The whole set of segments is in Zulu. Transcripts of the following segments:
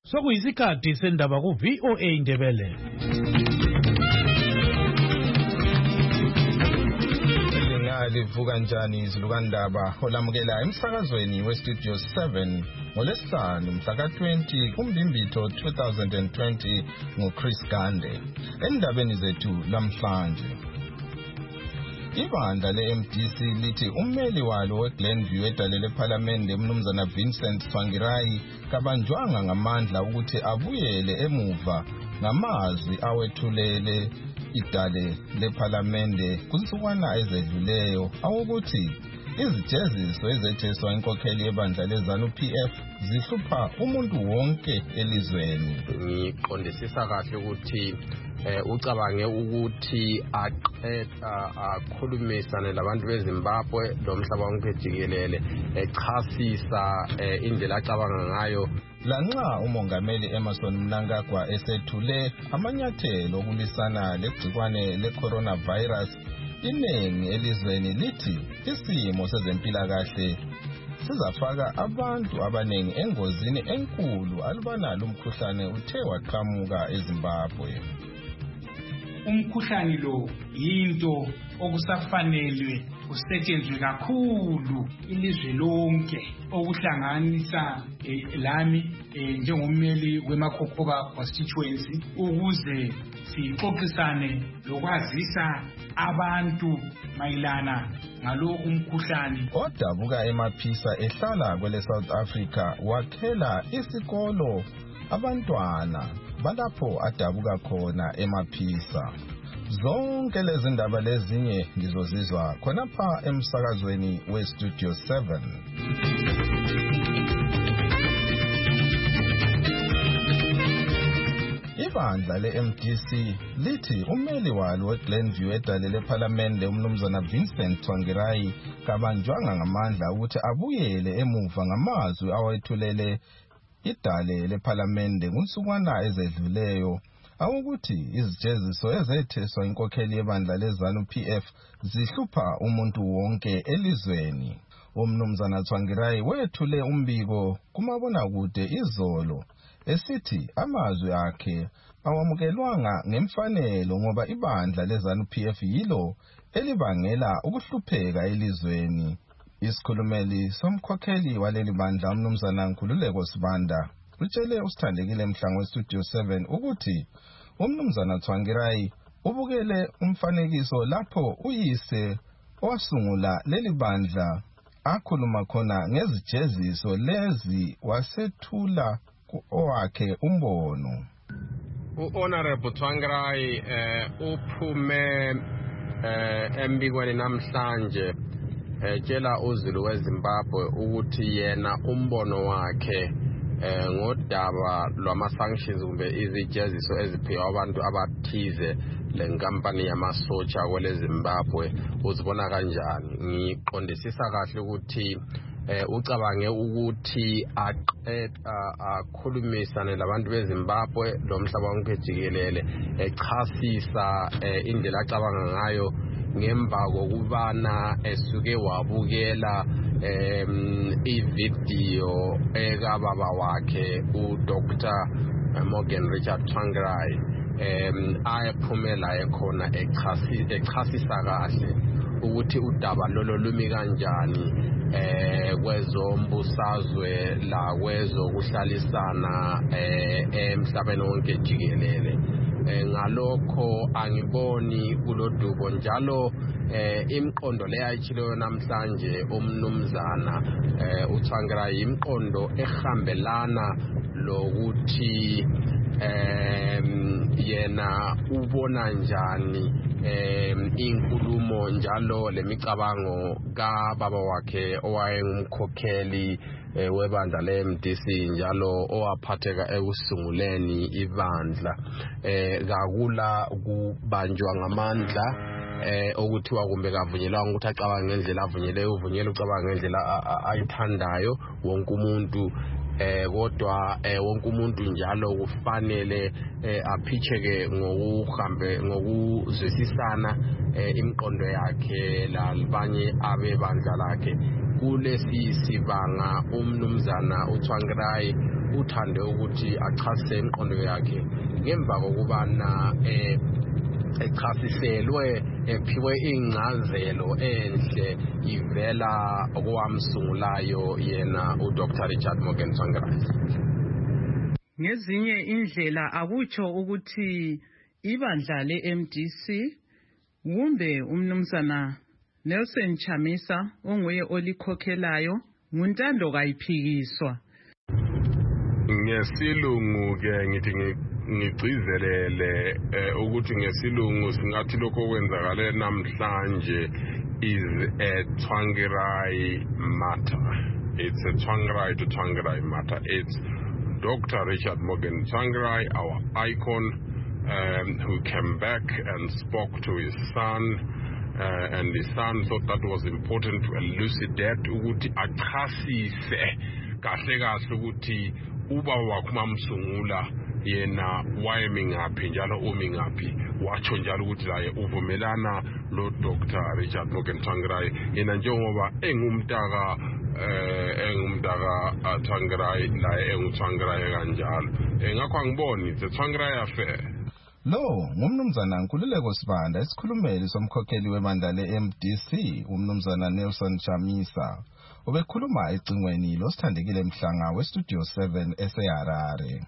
Sokuyisikhathi sendaba ku VOA Indebele. Livuka njani izilukandaba olamukela emsakazweni westudio 7 ngolesihlanu mhla ka-20 kuMbimbitho 2020 nguChris Gande. Endabeni zethu lamhlanje, ibandla le-MDC lithi ummeli walo weGlenview edale lephalamende umnumzana Vincent Tsvangirai kabanjwanga ngamandla ukuthi abuyele emuva ngamazwi awethulele idale lephalamende kunsukwana ezedluleyo awukuthi izijeziso ezetheswa inkokheli yebandla leZANU-PF zihlupha umuntu wonke elizweni. Ngiqondisisa kahle ukuthi ucabange ukuthi akhulumisane labantu beZimbabwe lomhlaba wonke jikelele echasisa indlela acabanga ngayo. Lanxa umongameli Emmerson Mnangagwa esethule amanyathelo okulisana legcikwane le-coronavirus, iningi elizweni lithi isimo sezempilakahle sizafaka abantu abaningi engozini enkulu alubana lumkhuhlane uthe waqhamuka eZimbabwe. Umkhuhlane lo yinto okusafanelwe kusetshenzwe kakhulu ilizwe lonke, okuhlanganisa lami njengommeli weMakokoba constituency, ukuze sixoxisane lokwazisa abantu mayelana ngalo umkhuhlane. Odabuka eMaphisa ehlala kwele South Africa wakhela isikolo abantwana balapho adabuka khona eMaphisa. Zonke lezi ndaba lezinye ngizozizwa khonapha emsakazweni westudio 7. Ibandla le-MDC lithi ummeli walo weGlenview edale lephalamende umnumzana Vincent Tsvangirai kabanjwanga ngamandla ukuthi abuyele emuva ngamazwi awethulele idale lephalamende kunsukwana ezedluleyo awukuthi izijeziso ezetheswa inkokheli yebandla leZANU-PF zihlupha umuntu wonke elizweni. Umnumzana Tsvangirai wethule umbiko kumabonakude izolo esithi amazwi akhe awamukelwanga ngemfanelo ngoba ibandla leZANU-PF yilo elibangela ukuhlupheka elizweni. Isikhulumeli somkhokheli waleli bandla umnumzana Nkululeko Sibanda utshele usithandekile Mhlango westudio 7 ukuthi umnumzana Tsvangirai ubukele umfanekiso lapho uyise owasungula leli bandla akhuluma khona ngezijeziso lezi wasethula owakhe umbono. U-Honorable Tsvangirai uphume embikweni namhlanje tshela uZulu weZimbabwe ukuthi yena umbono wakhe ngodaba lwama-sanctions kumbe izijeziso eziphiwa abantu abathize lenkampani yamasotsha kwele Zimbabwe uzibona kanjani. Ngiqondisisa kahle ukuthi ucabange ukuthi akhulumisane labantu beZimbabwe lomhlaba wonke jikelele echasisa indlela acabanga ngayo ngemva kokubana esuke wabukela ivideo ekababa wakhe uDr. Morgan Richard Tsvangirai ayephumela ekhona echasisa kahle ukuthi udaba lolo lumi kanjani kwezombusazwe la kwezokuhlalisana emhlabeni wonke jikelele. Ngalokho angiboni kulodubo njalo imqondo leyayitshilo namhlanje umnumzana uTsvangirai imqondo ehambelana lokuthi yena ubona njani inkulumo njalo lemicabango kababa wakhe owayengumkhokheli webandla le-MDC njalo owaphatheka ekusunguleni ibandla kakula kubanjwa ngamandla okuthiwa kumbe kavunyelwanga ukuthi acabanga ngendlela avunyeleyo uvunyela ucabanga ngendlela ayithandayo wonke umuntu kodwa wonke umuntu njalo kufanele aphitheke ngokuzwisisana imqondo yakhe labanye abebandla lakhe kulesi sibanga umnumzana uTsvangirai uthande ukuthi achasise inqondo yakhe ngemva kokubana echasiselwe ephiwe ingcazelo enhle ivela okwamsungulayo yena uDr Richard Morgan Tsvangirai. Ngezinye indlela akutsho ukuthi ibandla le-MDC kumbe umnumzana Nelson Chamisa onguye olikhokhelayo nguntando kayiphikiswa. Ngesilungu ke ngithi ngigcizelele ukuthi ngesilungu singathi lokho kwenzakale namhlanje is a Tsvangirai matter. It's a Tsvangirai to Tsvangirai matter. It's Dr. Richard Morgan Tsvangirai, our icon, who came back and spoke to his son, and his son thought that was important to elucidate ukuthi achasise kahle kahle ukuthi ubaba wakhe uMamsungula yena wayemingaphi njalo umingaphi, watsho njalo ukuthi laye uvumelana lo Dr. Richard Morgan Tsvangirai yena njengoba engumntaka Tsvangirai laye enguTsvangirai kanjalo. Ngakho angiboni the Tsvangirai affair. Lo ngumnumzana Nkululeko Sibanda isikhulumeli somkhokheli webandla le-MDC umnumzana Nelson Chamisa obekhuluma ecingweni losithandekile Mhlanga weStudio 7 eseHarare.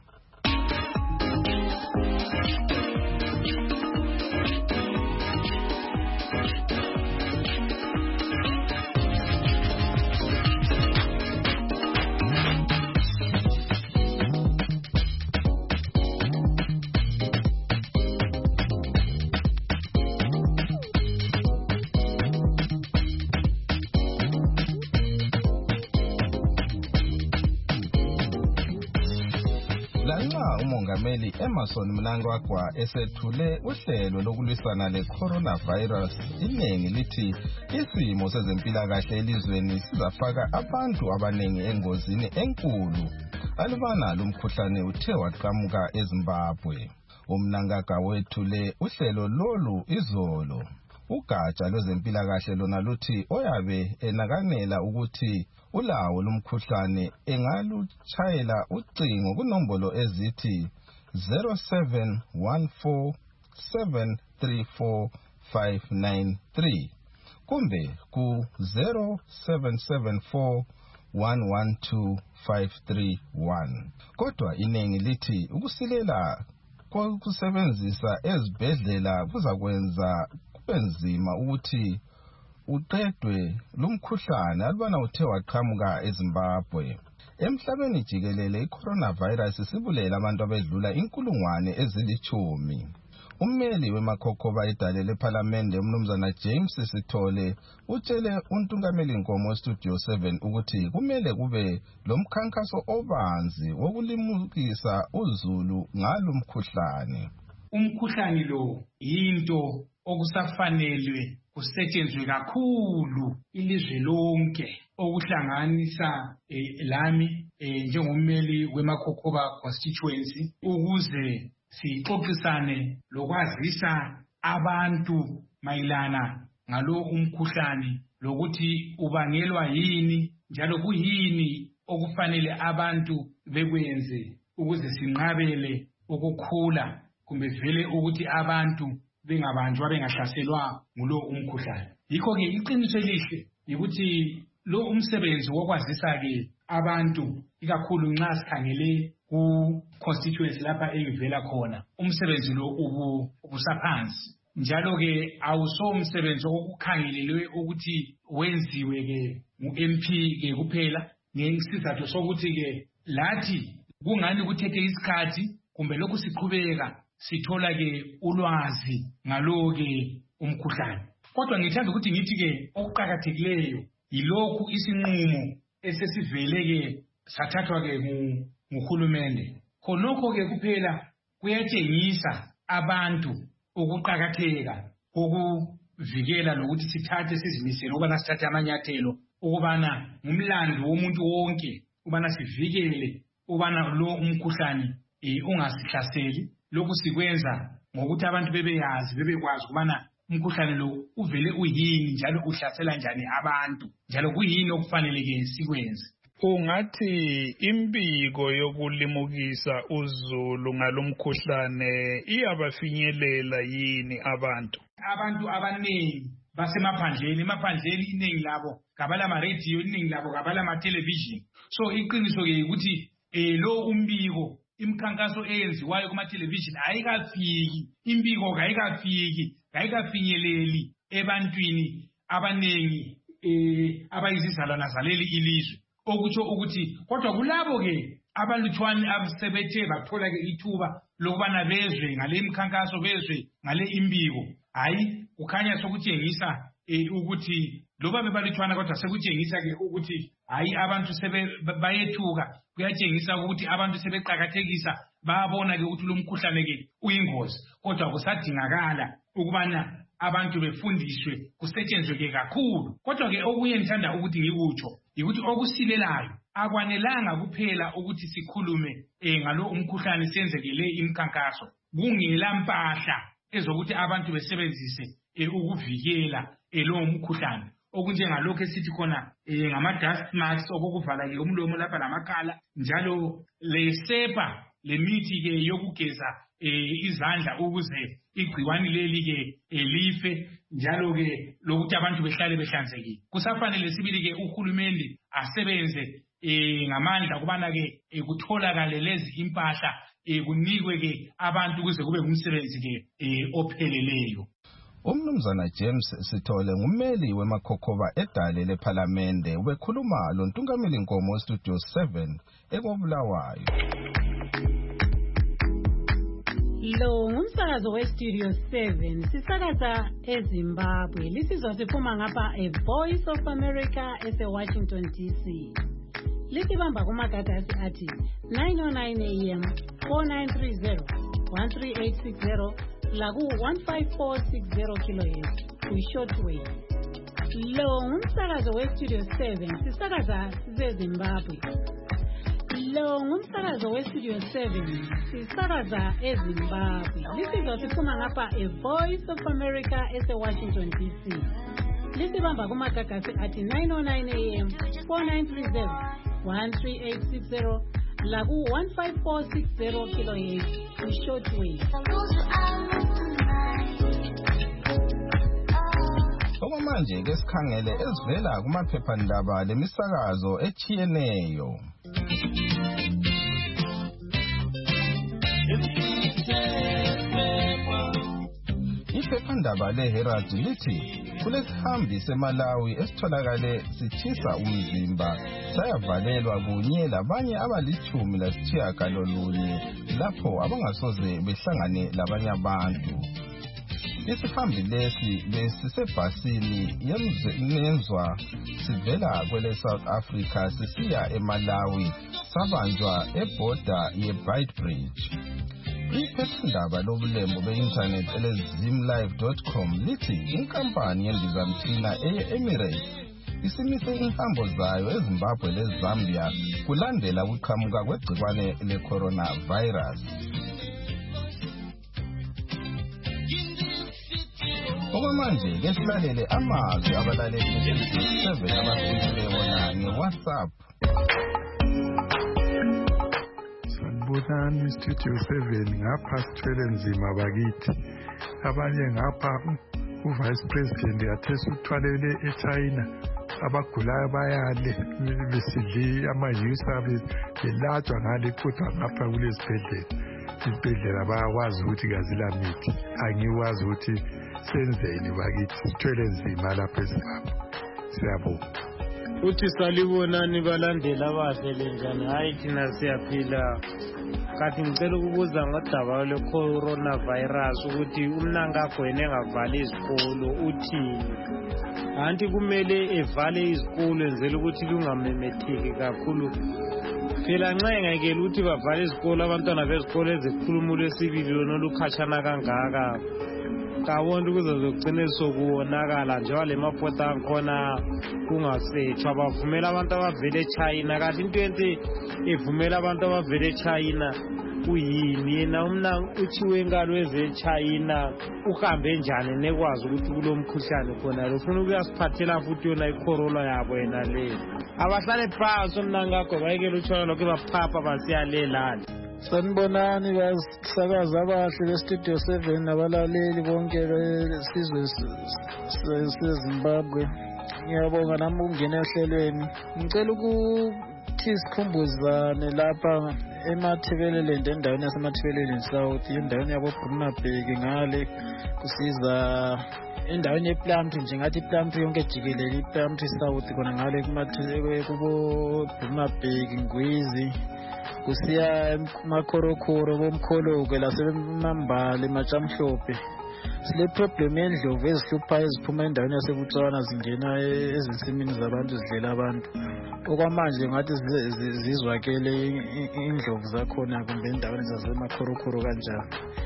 uMongameli Emmerson Mnangagwa esethule uhlelo lokulwisana le-coronavirus, iningi lithi isimo sezempilakahle elizweni sizafaka abantu abaningi engozini enkulu alubana lumkhuhlane uthe waqhamuka eZimbabwe. UMnangagwa wethule uhlelo lolu izolo. Ugatsha lwezempilakahle lona luthi oyabe enakanela ukuthi ulawo lumkhuhlane engalutshayela ucingo kunombolo ezithi 0714734593 kumbe ku 0774112531. Kodwa iningi lithi ukusilela kokusebenzisa ezibhedlela kuzakwenza kubenzima ukuthi uqedwe lumkhuhlane alubana uthe waqhamuka eZimbabwe. Emhlabeni jikelele i-coronavirus sibulela abantu abedlula 10,000. Ummeli wemakhokhoba idale lephalamende umnumzana James Sithole utshele uNtungameli Nkomo weStudio 7 ukuthi kumele kube lomkhankaso obanzi wokulimukisa uzulu ngalomkhuhlane. Umkhuhlane lo yinto okusafanelwe kusetshenzwe kakhulu ilizwe lonke okuhlanganisa lami njengommeli wemakhokhoba constituency ukuze sixoxisane lokwazisa abantu mayelana ngalo umkhuhlane lokuthi ubangelwa yini njalo kuyini okufanele abantu bekwenze ukuze sinqabele ukukhula kumbe vele ukuthi abantu bengabanjwa bengahlaselwa ngulo umkhuhlane. Yikho ke iqiniso elihle ukuthi lo umsebenzi wokwazisa ke abantu ikakhulu nxa sikhangele ku constituency lapha engivela khona umsebenzi lo ubusaphansi njalo ke awuso umsebenzi okukhangelelwe ukuthi wenziwe ke ngu-MP ke kuphela ngesizathu sokuthi ke lathi kungani kuthethe isikhathi kumbe lokhu siqhubeka sithola ke ulwazi ngalo ke umkhuhlane. Kodwa ngithanda ukuthi ngithi ke okuqhakathekileyo yilokhu isinqumo esesivele ke sathathwa ke nguhulumende. Khonokho ke kuphela kuyatshengisa abantu ukuqhakatheka kokuvikela lokuthi sithathe sizimisele ukubana sithathe amanyathelo ukubana ngumlando womuntu wonke ukubana sivikele ukubana lo umkhuhlane ungasihlaseli. Lokhu sikwenza ngokuthi abantu bebeyazi bebekwazi ukubana umkhuhlane lo uvele uyini njalo uhlasela njani abantu njalo kuyini okufanele ke sikwenze. Ungathi imbiko yokulimukisa uzulu ngalomkhuhlane iyabafinyelela yini abantu? Abantu abaningi basemaphandleni, emaphandleni iningi labo kabala ama-radio, iningi labo kabala ama-television. So iqiniso ke ukuthi lo umbiko imikhankaso eyenziwayo kuma-television ayikafiki, imbiko kayikafinyeleli ebantwini abaningi abayizizalwana zaleli ilizwe. Okutsho ukuthi kodwa kulabo ke abalutshwane abasebethe bathola ke ithuba lokubana bezwe ngale mikhankaso, bezwe ngale imbiko, hayi kukhanya sokutshengisa ukuthi loba bebalutshwana kodwa sekutshengisa ke ukuthi hayi abantu bayethuka, kuyatshengisa ukuthi abantu sebeqakathekisa, bayabona ke ukuthi lo mkhuhlane ke uyingozi. Kodwa kusadingakala ukubana abantu befundiswe, kusetshenzwe ke kakhulu. Kodwa ke okunye ngithanda ukuthi ngikutsho ukuthi okusilelayo akwanelanga kuphela ukuthi sikhulume ngalo umkhuhlane, senzekele imikhankaso, kungela mpahla ezokuthi abantu besebenzise ukuvikela lo mkhuhlane, okunjengalokho esithi khona ngama-dust masks okuvala ke umlomo lapha lamakhala, njalo lesepa lemithi ke yokugeza izandla ukuze igciwani leli ke life, njalo ke lokuthi abantu behlale behlanzekile. Kusafanele sibili ke uhulumende asebenze ngamandla kubana ke kutholakale lezi impahla, kunikwe ke abantu ukuze kube ngumsebenzi ke opheleleyo. Umnumzana James Sithole ngummeli weMakhokhoba edale lePhalamende ubekhuluma loNtungameli Nkomo Studio 7 eKobulawayo. Lo ngumsakazo weStudio 7 sisakaza eZimbabwe. Lisizwa siphuma ngapha Voice of America eseWashington DC. Lisibamba kumagagasi athi 909 AM 4930 13860 laku 15460 kHz ku-shortwave. Lo ngumsakazo weStudio 7 sisakaza siseZimbabwe. Lo ngumsakazo weStudio 7 sisakaza eZimbabwe. Lisizwa siphuma ngapha Voice of America eseWashington DC. Lisibamba kumagagasi athi 909 AM 4930 13860 laku 15460 kHz ku-shortwave. Okwamanje ke sikhangele ezivela kumaphephandaba lemisakazo echiyeneyo. Iphephandaba leHerald lithi kulesihambi seMalawi esitholakale sichisa umzimba sayavalelwa kunye labanye abali-19 lapho abangasoze behlangane labanye abantu. Isihambi lesi besisebhasini yenzwa sivela kwele South Africa sisiya eMalawi, sabanjwa ebhoda yeBeitbridge. Iphephandaba lobulembu be-internet elezimlive.com lithi inkampani yendizamthina eye-Emirates isimise inhambo zayo eZimbabwe leZambia kulandela ukuqhamuka kwegcikwane le-coronavirus. Okwamanje ke silalele amazwi abalaleli be-7 abafikile wona nge-WhatsApp. Sanibonani Studio 7 ngapha sithwele nzima bakithi. Abanye ngapha uVice President yathesa uthwalele eChina, abagulayo bayale besidli ama-juice belatshwa ngale, kodwa ngapha kulezibhedlela bayakwazi ukuthi kazilamithi. Angiwazi ukuthi senzeni bakithi, sithwele nzima lapha eZimbabwe. Siyabonga. Uthi salibonani balandela abafele njani, hayi thina siyaphila. Kathi ngicela ukubuza ngodaba lwe-coronavirus ukuthi umnankagwene engavali izikolo uthini? Anti kumele evale izikolo enzela ukuthi lungamemetheki kakhulu. Phela nxa engekela ukuthi bavale izikolo, abantwana bezikolo ezikhuluma ulwesibili lona olukhatshana kangaka, kabona ukuze zogcine sokuwonakala njengoba le mapota akhona kungasetshwa. Bavumela abantu abavele eChina, kanti into ente evumela abantu abavele eChina kuyini yena umna uchiwe ngalo ezeChina uhambe njani nekwazi ukuthi kulomkhuhlane khona lo ufuna ukuyasiphathela futhi yona icorona yabo yena le abahlale phansi umna ngakho bayekela utshona lokho baphapha basiyalelana. Sanibonani basakaza abahle bestudio 7 nabalaleli bonke besizwe seZimbabwe. Ngiyabonga nami ukungena ehlelweni. Ngicela ukuthi sikhumbuzane lapha eMathebeleland endaweni yaseMathebeleland South endaweni yabo Brunabhek ngale kusiza endaweni yePlumtree nje ngathi iPlumtree yonke jikelele iPlumtree South khona ngale kubo Brunabhek Ngwizi kusiya Makhorokhoro bomkholoke lasemambala eMatshamhlophe. Sile problem yendlovu ezihlupha eziphuma endaweni yaseButswana zingena ezinsimini zabantu zidlela abantu. Okwamanje ngathi zizwakele indlovu zakhona kumbe endaweni zasemakhorokhoro kanjalo.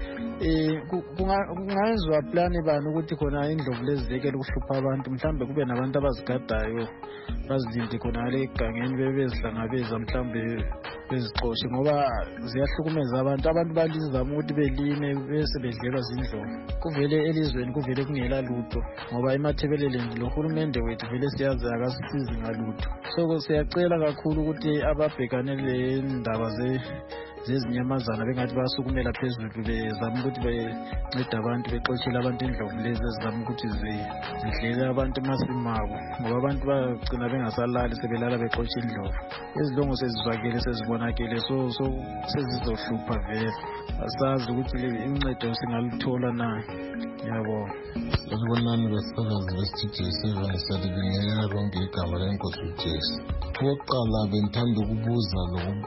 Kungayenzwa plan bani ukuthi khona indlovu lezi zekele ukuhlupha abantu mhlambe kube nabantu abazigadayo bazilinde khona le egangeni bebezihlangabeza mhlambe bezixoshe ngoba ziyahlukumeza abantu balizama ukuthi belime bese bedlelwa zindlovu. Kuvele elizweni kuvele kungela lutho ngoba eMathebeleland lo hulumende wethu vele siyazi akasisizi ngalutho. So siyacela kakhulu ukuthi ababhekane le ndaba zezinyamazana bengathi basukumela phezulu bezama ukuthi bencede abantu bexoshela abantu indlovu lezi ezizama ukuthi zidlele abantu emasimabo ngoba abantu bagcina bengasalali sebelala bexosha indlovu. Izilongo sezizwakele sezibonakele so sezizohlupha vele. Asazi ukuthi incedo singaluthola na. Yabo. Sanibonani basakazi bestudio 7 salibingelela lonke igama lenkosi uJesu. Okokuqala bengithanda ukubuza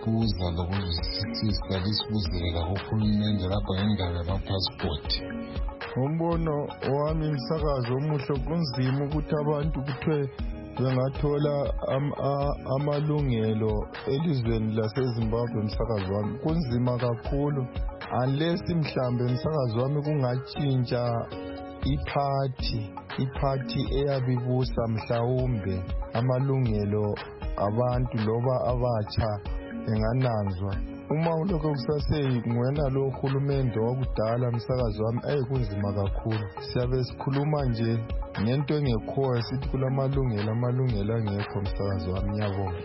lokuzwisisa lisibuzele kuhulumende lapha ngendaba yamapassport. Umbono wami umsakazo omuhle kunzima ukuthi abantu kuthiwe bengathola amalungelo elizweni laseZimbabwe. Umsakazo wami kunzima kakhulu unless mhlambe umsakazo wami kungatshintsha iphathi eyabibusa mhlawumbe amalungelo abantu loba abatsha engananzwa. Uma ulokho kusasengwena lo hulumende wakudala umsakazo wami kunzima kakhulu. Siyabe sikhuluma nje ngento engekhoyo sithi kulamalungelo angekho umsakazo wami. Ngiyabonga.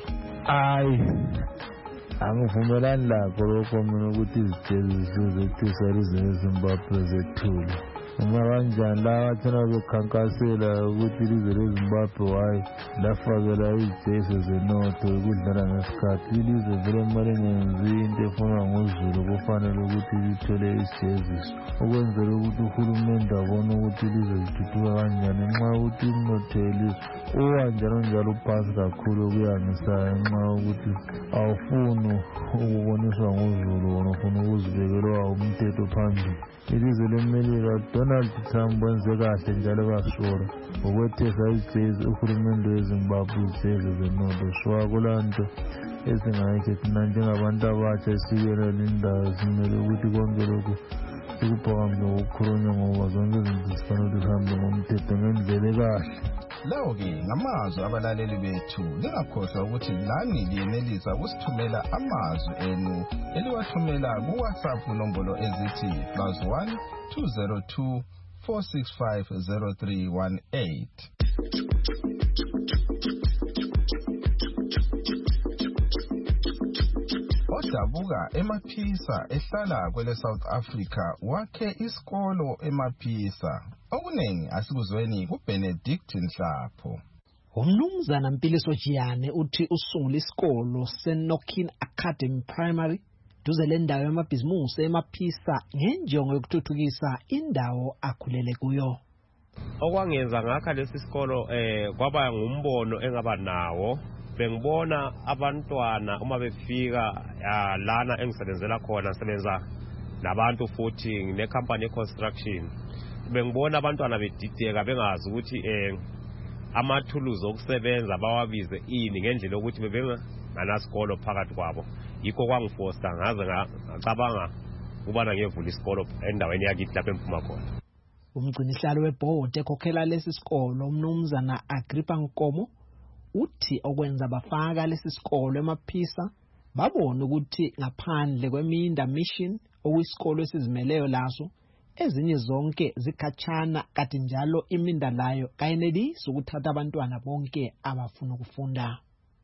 Angivumelani lakho lokho mina ukuthi izitsheli zokuthusa izwe eZimbabwe zethule. Uma kanjani la thina bekhankasela ukuthi ilizwe leZimbabwe wayi lafakela ijesu zenotho ukudlala ngesikhathi. Ilizwe vele mali ngenzi into efunwa nguzulu kufanele ukuthi lithole isijeziso ukwenzela ukuthi uhulumende abone ukuthi ilizwe lithuthuka kanjani nxa ukuthi umnotho welizwe njalo uphansi kakhulu kuyangisayo nxa ukuthi awufuni ukuboniswa nguzulu wona ufuna ukuzibekela umthetho phambili. Ilizwe leMelika Donald Trump wenze kahle njalo kasura ukwethesa ijezi uhulumende weZimbabwe ijezi zenotho shwa kulanto esingayikho thina njengabantu abatsha esikelele indawo simele ukuthi konke lokhu sikuphakamisa ngokukhulunywa ngoba zonke izinto zifanele zihambe ngomthetho ngendlela ekahle. Lawo-ke ngamazwi abalaleli bethu lingakhohlwa ukuthi lani liyenelisa ukusithumela amazwi enu eliwathumela kuWhatsApp nombolo ezithi +1 202 465 0318. Odabuka eMaphisa ehlala kwele South Africa wakhe isikolo eMaphisa. Okuningi asikuzweni kuBenedict Nhlapho. Umnumzana Mpiliso Jiyane uthi usungula isikolo seNokin Academy Primary duze lendawo yamabhizimusi eMaphisa ngenjongo yokuthuthukisa indawo akhulele kuyo. Okwangenza ngakha lesi sikolo kwaba ngumbono engaba nawo. Bengibona abantwana uma befika lana engisebenzela khona sebenza nabantu futhi necompany construction. Bengibona abantwana bedideka bengazi ukuthi amathuluzi okusebenza bawabize ini ngendlela ukuthi bebenganasikolo phakathi kwabo. Yikho kwangifosta ngaze ngacabanga ukubana ngiyevula isikolo endaweni yakithi lapho emphuma khona. Umgcinihlalo webhodi ekhokhela lesi sikolo umnumzana Agrippa Nkomo uthi okwenza bafaka lesi sikolo eMaphisa babona ukuthi ngaphandle kweMinda Mission okuyisikolo esizimeleyo laso ezinye zonke zikhatshana kanti njalo iMinda layo kayenelisi ukuthatha abantwana bonke abafuna ukufunda.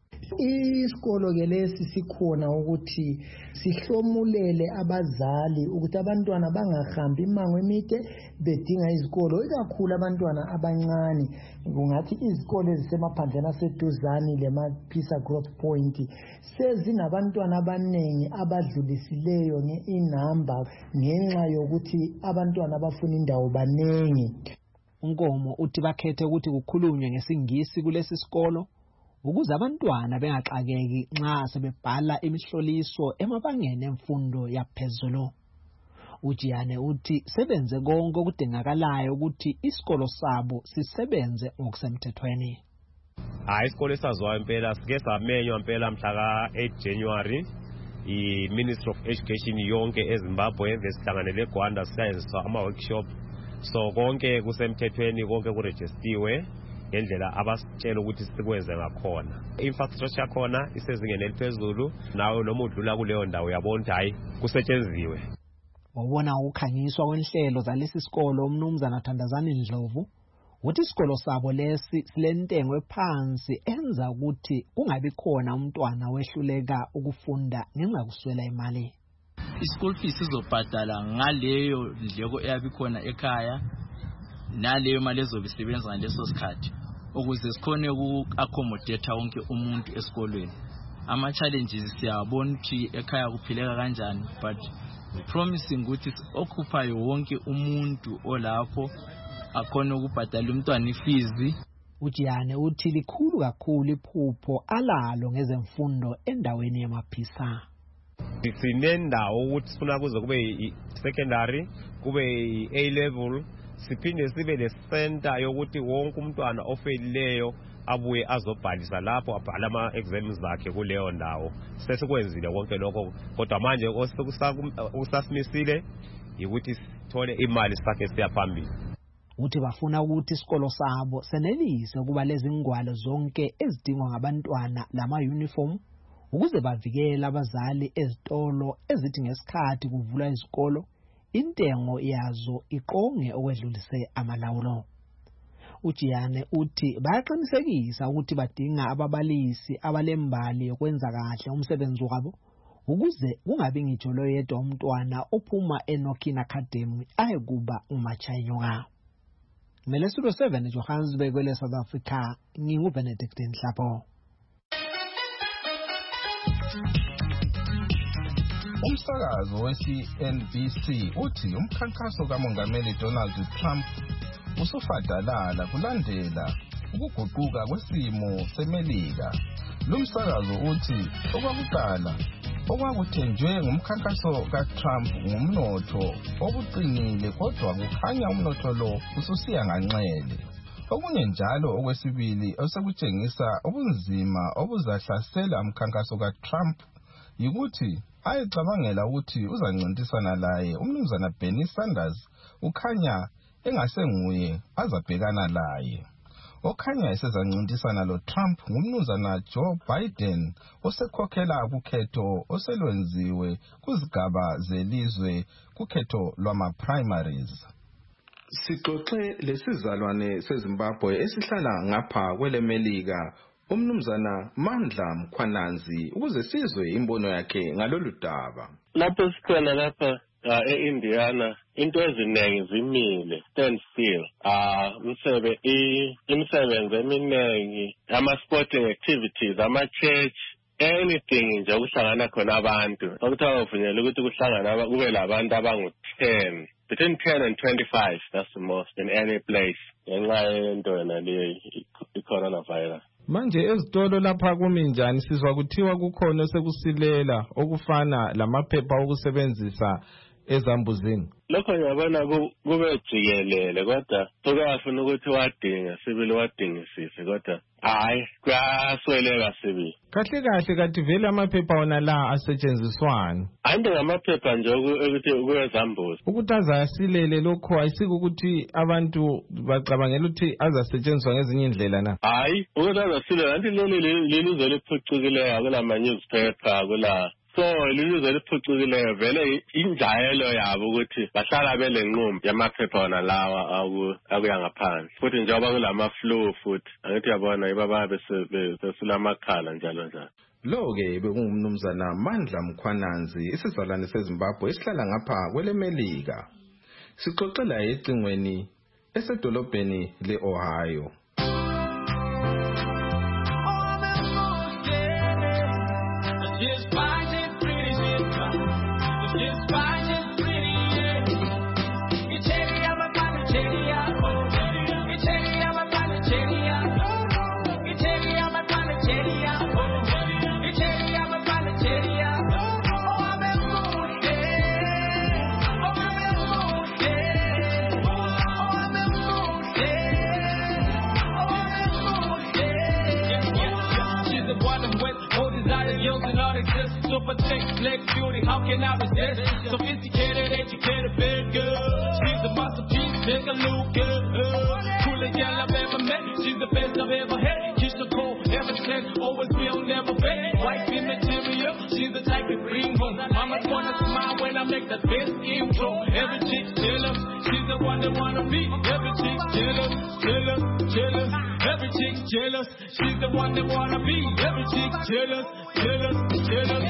Isikolo ke lesi sikhona ukuthi sihlomulele abazali ukuthi abantwana bangahambi imango emide bedinga izikolo, ikakhulu abantwana abancane. Kungathi izikolo ezisemaphandleni aseduzane leMaphisa Growth Point sezinabantwana abanengi abadlulisileyo inamba ngenxa yokuthi abantwana abafuna indawo banengi. uNkomo uthi bakhethe ukuthi kukhulunywe ngesingisi kulesi sikolo ukuze abantwana bengaxakeki nxa sebebhala imihloliso emabangeni emfundo yaphezulu. uJiyane uthi sebenze konke okudingakalayo ukuthi isikolo sabo sisebenze ngokusemthethweni. Isikolo esaziwayo impela sike samenywa impela mhla ka-8 January i-Ministry of Education yonke eZimbabwe besihlanganele eGwanda siyayenziswa ama-workshop. So konke kusemthethweni, konke kurejistiwe ngendlela abasitshela ukuthi sikwenze ngakhona. Infrastructure khona isezingeni eliphezulu, nawe noma udlula kuleyo ndawo yabona ukuthi hayi kusetshenziwe. Wabona ukukhanyiswa kwenhlelo zalesi sikolo uMnumzana Thandazani Ndlovu uthi isikolo sabo lesi silentengo ephansi enza ukuthi kungabi khona umntwana wehluleka ukufunda ngenxa kuswela imali. School fees sizobhadala ngaleyo ndleko eyabikhona ekhaya naleyo mali ezobisebenza ngaleso sikhathi ukuze sikhone uku-accommodate wonke umuntu esikolweni. Ama-challenges siyabona ukuthi ekhaya kuphileka kanjani, but promising ukuthi occupy wonke umuntu olapho akhona ukubhadala umntwana ifees. uJiyane uthi likhulu kakhulu iphupho alalo ngezemfundo endaweni yamaphisa. Sinendawo ukuthi sifuna kuze kube i-secondary, kube i-A level, siphinde sibe le-center yokuthi wonke umntwana ofelileyo abuye azobhalisa lapho abhala ama-exams zakhe kuleyo ndawo. Sesikwenzile konke lokho, kodwa manje usasimisile ukuthi sithole imali sakhe siya phambili. Uthi bafuna ukuthi isikolo sabo senelise ukuba lezi ngwalo zonke ezidingwa ngabantwana lama-uniform ukuze bavikele abazali ezitolo ezithi ngesikhathi kuvulwa izikolo intengo yazo iqonge okwedlulise amalawulo. uJiyane uthi bayaqinisekisa ukuthi badinga ababalisi abalembali yokwenza kahle umsebenzi wabo ukuze kungabi ngitsho lo yedwa umntwana ophuma eNokin Academy ayekuba uMachayoka. Melesulo 7 Johannesburg kwele South Africa, nginguBenedict Nhlapo. Umsakazo we-CNBC uthi umkhankaso kamongameli Donald Trump usufadalala kulandela ukuguquka kwesimo seMelika. Lumsakazo uthi okwakuqala okwakuthenjwe ngumkhankaso kaTrump ngumnotho obuqinile, kodwa kukhanya umnotho lo ususiya nganxele. Okunye njalo okwesibili osekutshengisa ubunzima obuzahlasela umkhankaso kaTrump yikuthi ayecabangela ukuthi uzancintisana laye uMnumzana Bernie Sanders ukhanya engasenguye azabhekana laye. Okhanya esezancintisana lo Trump ngumnumzana Joe Biden osekhokhela ukhetho oselwenziwe kuzigaba zelizwe kukhetho lwama-primaries. Sixoxe lesizalwane seZimbabwe esihlala ngapha kweleMelika uMnumzana Mandla Mkhwananzi ukuze sizwe imbono yakhe ngalolu daba. Lapho sikhona lapha e-Indiana into eziningi zimile, stand still. Imisebenzi eminingi, ama-sporting activities, ama-church, anything nje ukuhlangana khona abantu. Okuthiwa uvunyelwe ukuthi kuhlangana kube labantu abangu-10. Between 10 and 25, that's the most in any place. Ngenxa yento yona le i-coronavirus. Manje ezitolo lapha kuminjani sizwa kuthiwa kukhona sekusilela okufana lamaphepha okusebenzisa ezambuzini. Lokho ngiyabona kube jikelele, kodwa sokuyafuna ukuthi wadinga sibili wadingisise, kodwa hayi kuyasweleka sibi. Kahle kahle kathi vele amaphepha wona la asetshenziswani. Ande ngamaphepha nje ukuthi kuyezambuzi. Ukuthi azasilele lokho ayisike ukuthi abantu bacabangela ukuthi azasetshenziswa ngezinye indlela na. Hayi ukuthi azasilele anti leli zeliphucukileyo akula newspaper kula. So lilize liphucukileyo vele injayelo yabo ukuthi bahlala belenqumbi yamaphepha wona lawa akuya ngaphandle futhi njengoba kulama flu futhi angithi yabona ibaba besulamakhala njalo. Lo-ke bekungumnumzana Mandla Mkhwananzi isizalwane seZimbabwe esihlala ngapha kwelemelika. Sixoxela ecingweni esedolobheni le-Ohio. Super chick, black beauty, how can I resist? Sophisticated, educated, very good. She's a masterpiece, take a look good. Coolest girl I've ever met, she's the best I've ever had. She's the cool, ever since, always real, never fake. White in material, she's the type that bring home. Mama wanna smile when I make the best intro. Every chick's jealous, she's the one that wanna be. Every chick's jealous, jealous, jealous. Every chick's jealous, she's the one that wanna be. Every chick's jealous, jealous, jealous.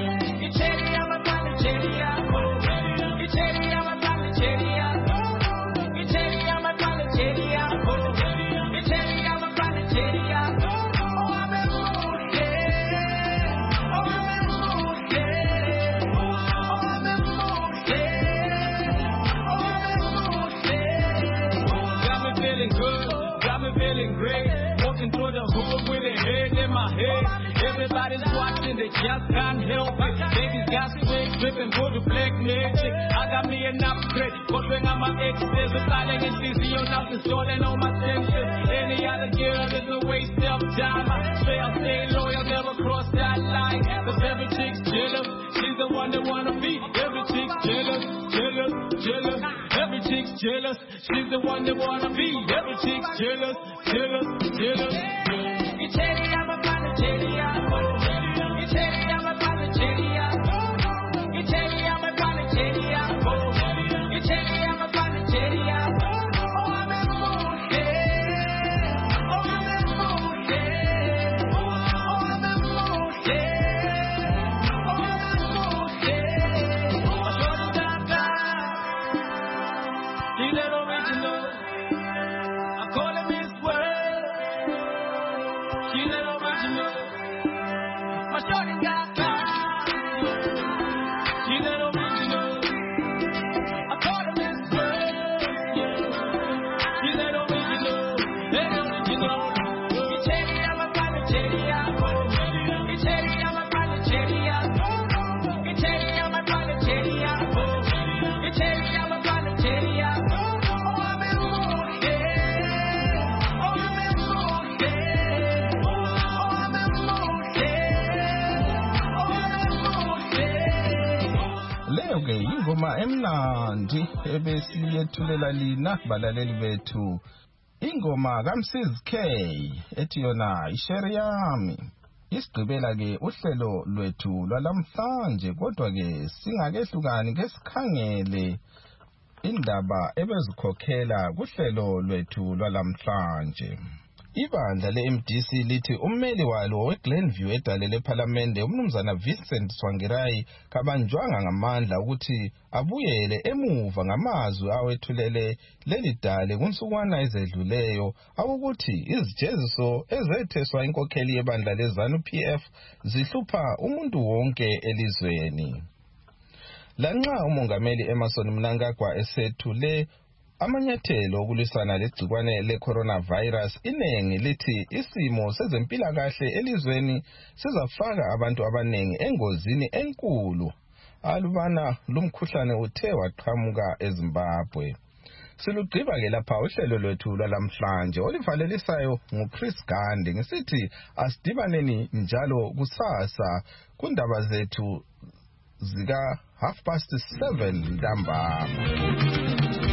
Everybody's watching, they just can't help it. Baby's got swing, flipping for the black magic. I got me an upgrade, but when I'm my exes, deciding it's easy on out and stolen all my senses. Any other girl is a waste of time. I swear I'll stay loyal, never cross that line. Cause every chick's jealous, she's the one that wanna be. Every chick's jealous, jealous, jealous. Every chick's jealous, she's the one that wanna be. Every chick's jealous, jealous, jealous. Ingoma emnandi ebesiyethulela lina balaleli bethu. Ingoma kaMsizi K ethi yona ishare yami. Isigqibela ke uhlelo lwethu lwalamhlanje, kodwa ke singakehlukani ngesikhangele indaba ebezikhokhela kuhlelo lwethu lwalamhlanje. Ibandla le-MDC lithi ummeli walo weGlenview edale lePhalamende umnumzana Vincent Tsvangirai kabanjwanga ngamandla ukuthi abuyele emuva ngamazwi awethulele leli dale kunsukwana ezedluleyo awukuthi izijeziso ezetheswa inkokheli yebandla leZANU-PF zihlupha umuntu wonke elizweni. Lanxa umongameli Emmerson Mnangagwa esethule amanyathelo okulwisana legcikwane le-coronavirus, inengi lithi isimo sezempilakahle elizweni sizafaka abantu abanengi engozini enkulu alubana lumkhuhlane uthe waqhamuka eZimbabwe. Silugqiba ke lapha uhlelo lwethu lwalamhlanje olivalelisayo nguChris Gandhi ngisithi asidibaneni njalo kusasa kundaba zethu zika 7:30 ntambama.